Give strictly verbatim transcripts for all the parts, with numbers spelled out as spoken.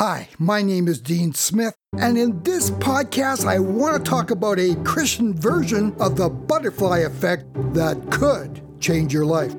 Hi, my name is Dean Smith, and in this podcast, I want to talk about a Christian version of the butterfly effect that could change your life.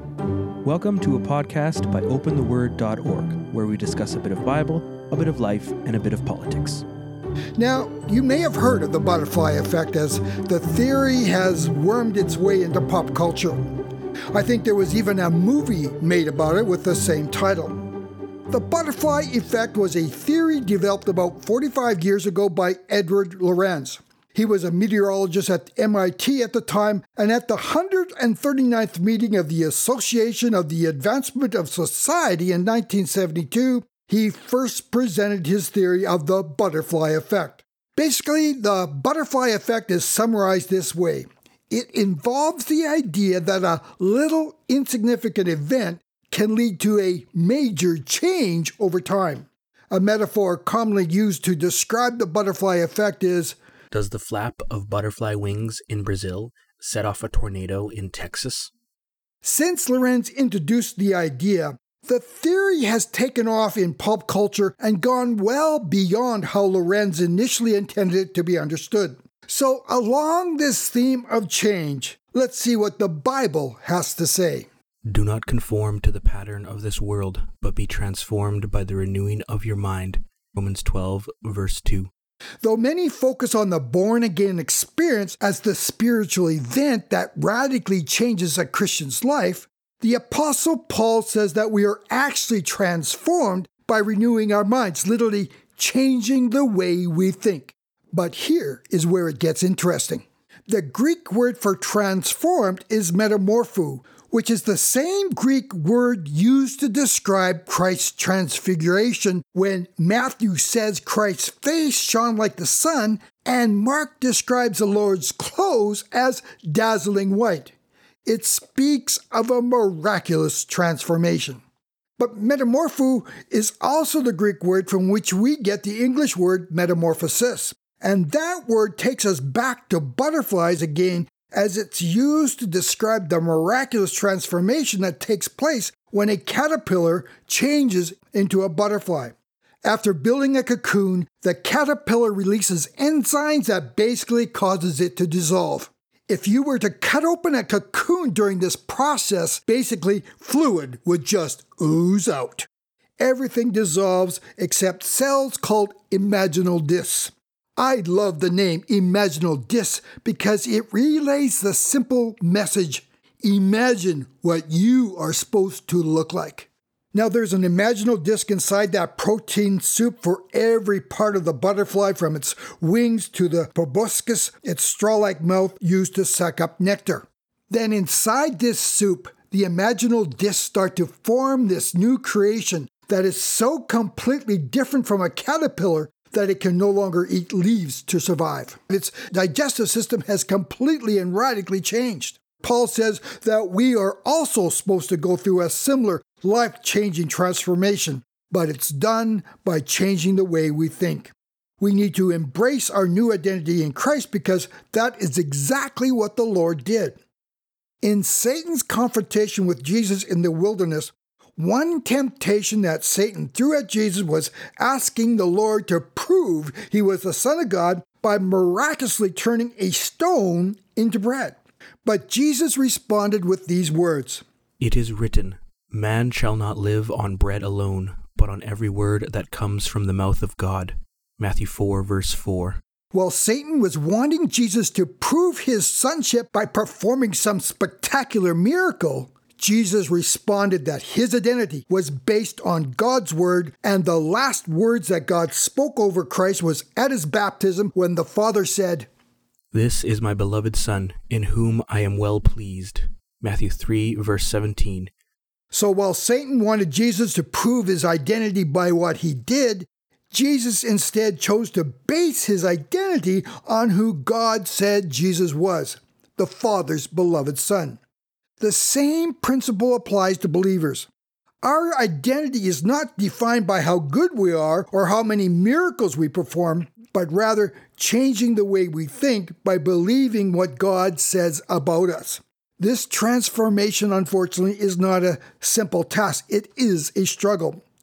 Welcome to a podcast by open the word dot org, where we discuss a bit of Bible, a bit of life, and a bit of politics. Now, you may have heard of the butterfly effect, as the theory has wormed its way into pop culture. I think there was even a movie made about it with the same title. The butterfly effect was a theory developed about forty-five years ago by Edward Lorenz. He was a meteorologist at M I T at the time, and at the one hundred thirty-ninth meeting of the Association of the Advancement of Society in nineteen seventy-two, he first presented his theory of the butterfly effect. Basically, the butterfly effect is summarized this way. It involves the idea that a little insignificant event can lead to a major change over time. A metaphor commonly used to describe the butterfly effect is, does the flap of butterfly wings in Brazil set off a tornado in Texas? Since Lorenz introduced the idea, the theory has taken off in pop culture and gone well beyond how Lorenz initially intended it to be understood. So along this theme of change, let's see what the Bible has to say. Do not conform to the pattern of this world, but be transformed by the renewing of your mind. Romans twelve, verse two. Though many focus on the born-again experience as the spiritual event that radically changes a Christian's life, the Apostle Paul says that we are actually transformed by renewing our minds, literally changing the way we think. But here is where it gets interesting. The Greek word for transformed is metamorpho, which is the same Greek word used to describe Christ's transfiguration when Matthew says Christ's face shone like the sun and Mark describes the Lord's clothes as dazzling white. It speaks of a miraculous transformation. But metamorpho is also the Greek word from which we get the English word metamorphosis. And that word takes us back to butterflies again, as it's used to describe the miraculous transformation that takes place when a caterpillar changes into a butterfly. After building a cocoon, the caterpillar releases enzymes that basically causes it to dissolve. If you were to cut open a cocoon during this process, basically fluid would just ooze out. Everything dissolves except cells called imaginal discs. I love the name imaginal disc because it relays the simple message, imagine what you are supposed to look like. Now there's an imaginal disc inside that protein soup for every part of the butterfly, from its wings to the proboscis, its straw-like mouth used to suck up nectar. Then inside this soup, the imaginal discs start to form this new creation that is so completely different from a caterpillar that it can no longer eat leaves to survive. Its digestive system has completely and radically changed. Paul says that we are also supposed to go through a similar life-changing transformation, but it's done by changing the way we think. We need to embrace our new identity in Christ because that is exactly what the Lord did. In Satan's confrontation with Jesus in the wilderness, one temptation that Satan threw at Jesus was asking the Lord to prove he was the Son of God by miraculously turning a stone into bread. But Jesus responded with these words, It is written, man shall not live on bread alone, but on every word that comes from the mouth of God. Matthew four, verse four. While Satan was wanting Jesus to prove his sonship by performing some spectacular miracle, Jesus responded that his identity was based on God's word, and the last words that God spoke over Christ was at his baptism when the Father said, This is my beloved Son, in whom I am well pleased. Matthew three, verse seventeen. So while Satan wanted Jesus to prove his identity by what he did, Jesus instead chose to base his identity on who God said Jesus was, the Father's beloved Son. The same principle applies to believers. Our identity is not defined by how good we are or how many miracles we perform, but rather changing the way we think by believing what God says about us. This transformation, unfortunately, is not a simple task. It is a struggle.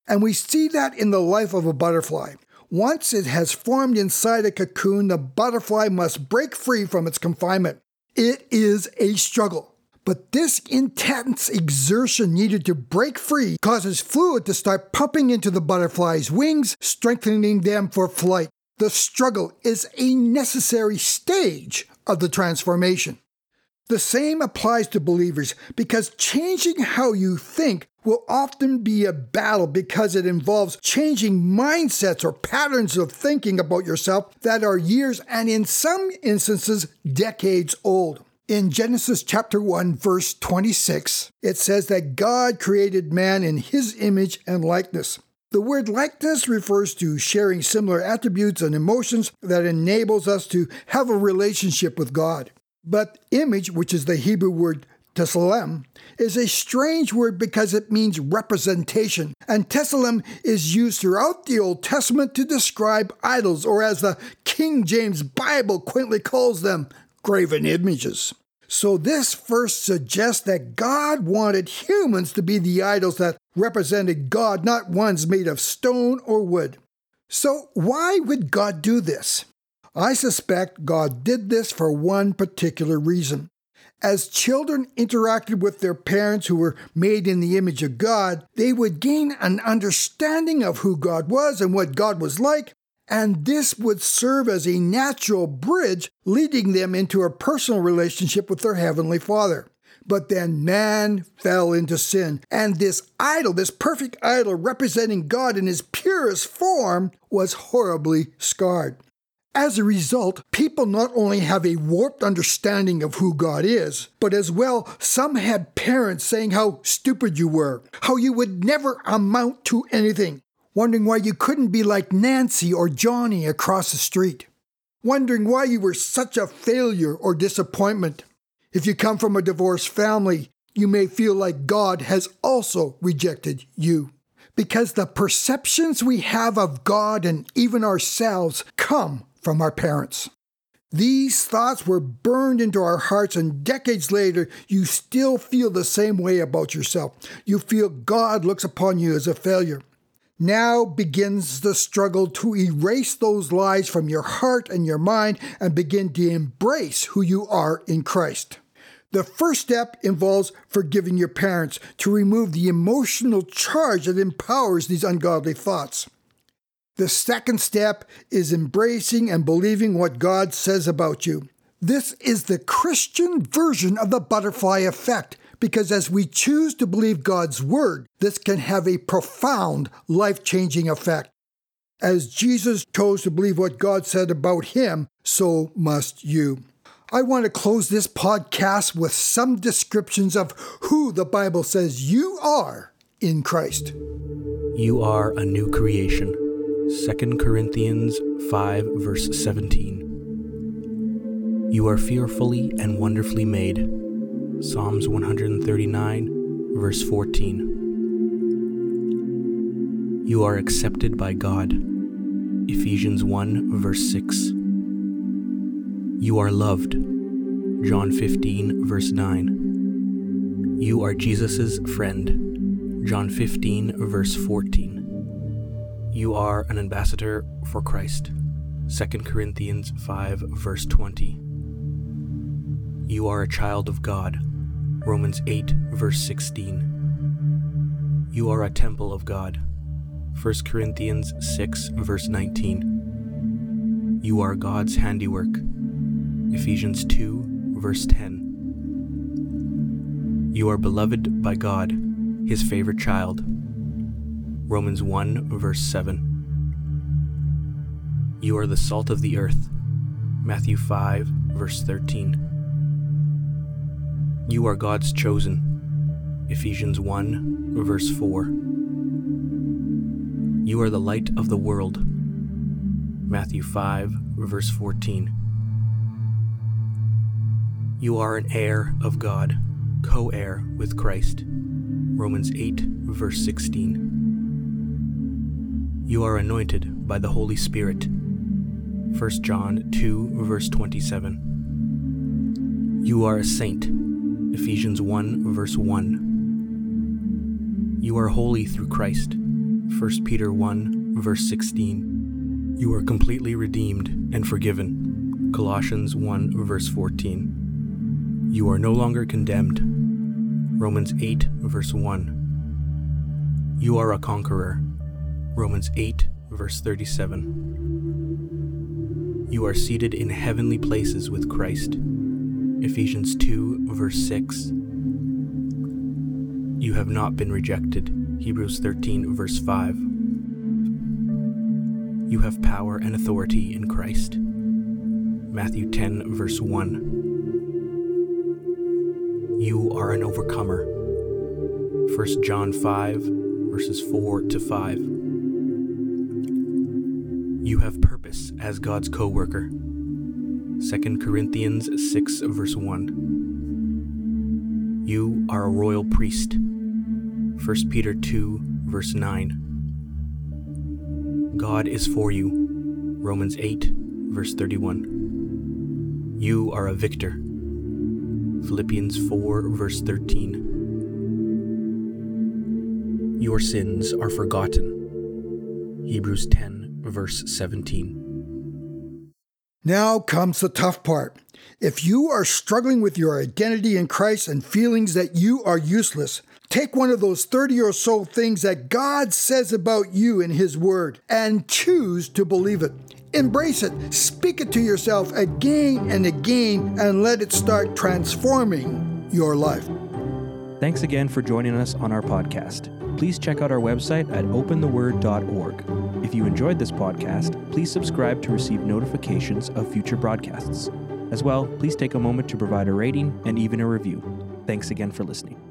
And we see that in the life of a butterfly. Once it has formed inside a cocoon, the butterfly must break free from its confinement. It is a struggle. But this intense exertion needed to break free causes fluid to start pumping into the butterfly's wings, strengthening them for flight. The struggle is a necessary stage of the transformation. The same applies to believers because changing how you think will often be a battle because it involves changing mindsets or patterns of thinking about yourself that are years and in some instances decades old. In Genesis chapter one, verse twenty-six, it says that God created man in his image and likeness. The word likeness refers to sharing similar attributes and emotions that enables us to have a relationship with God. But image, which is the Hebrew word tselem, is a strange word because it means representation, and tselem is used throughout the Old Testament to describe idols, or as the King James Bible quaintly calls them, graven images. So this verse suggests that God wanted humans to be the idols that represented God, not ones made of stone or wood. So why would God do this? I suspect God did this for one particular reason. As children interacted with their parents who were made in the image of God, they would gain an understanding of who God was and what God was like, and this would serve as a natural bridge leading them into a personal relationship with their Heavenly Father. But then man fell into sin, and this idol, this perfect idol representing God in his purest form, was horribly scarred. As a result, people not only have a warped understanding of who God is, but as well, some had parents saying how stupid you were, how you would never amount to anything, wondering why you couldn't be like Nancy or Johnny across the street, wondering why you were such a failure or disappointment. If you come from a divorced family, you may feel like God has also rejected you, because the perceptions we have of God and even ourselves come from our parents. These thoughts were burned into our hearts, and decades later, you still feel the same way about yourself. You feel God looks upon you as a failure. Now begins the struggle to erase those lies from your heart and your mind and begin to embrace who you are in Christ. The first step involves forgiving your parents to remove the emotional charge that empowers these ungodly thoughts. The second step is embracing and believing what God says about you. This is the Christian version of the butterfly effect, because as we choose to believe God's word, this can have a profound, life-changing effect. As Jesus chose to believe what God said about him, so must you. I want to close this podcast with some descriptions of who the Bible says you are in Christ. You are a new creation. Second Corinthians five, verse seventeen. You are fearfully and wonderfully made. Psalms one thirty-nine, verse fourteen. You are accepted by God. Ephesians one, verse six. You are loved. John fifteen, verse nine. You are Jesus' friend. John fifteen, verse fourteen. You are an ambassador for Christ. Second Corinthians five, verse twenty. You are a child of God. Romans eight, verse sixteen. You are a temple of God. First Corinthians six, verse nineteen. You are God's handiwork. Ephesians two, verse ten. You are beloved by God, his favorite child. Romans one, verse seven. You are the salt of the earth. Matthew five, verse thirteen. You are God's chosen. Ephesians one, verse four. You are the light of the world. Matthew five, verse fourteen. You are an heir of God, co-heir with Christ. Romans eight, verse sixteen. You are anointed by the Holy Spirit. First John two, verse twenty-seven. You are a saint. Ephesians one, verse one. You are holy through Christ. First Peter one, verse sixteen. You are completely redeemed and forgiven. Colossians one, verse fourteen. You are no longer condemned. Romans eight, verse one. You are a conqueror. Romans eight, verse thirty-seven. You are seated in heavenly places with Christ. Ephesians two, verse six. You have not been rejected. Hebrews thirteen, verse five. You have power and authority in Christ. Matthew ten, verse one. You are an overcomer. First John five, verses four to five. You have purpose as God's co-worker. Second Corinthians six, verse one. You are a royal priest. First Peter two, verse nine. God is for you. Romans eight, verse thirty-one. You are a victor. Philippians four, verse thirteen. Your sins are forgotten. Hebrews ten, verse seventeen. Now comes the tough part. If you are struggling with your identity in Christ and feelings that you are useless, take one of those thirty or so things that God says about you in His Word and choose to believe it. Embrace it, speak it to yourself again and again, and let it start transforming your life. Thanks again for joining us on our podcast. Please check out our website at open the word dot org. If you enjoyed this podcast, please subscribe to receive notifications of future broadcasts. As well, please take a moment to provide a rating and even a review. Thanks again for listening.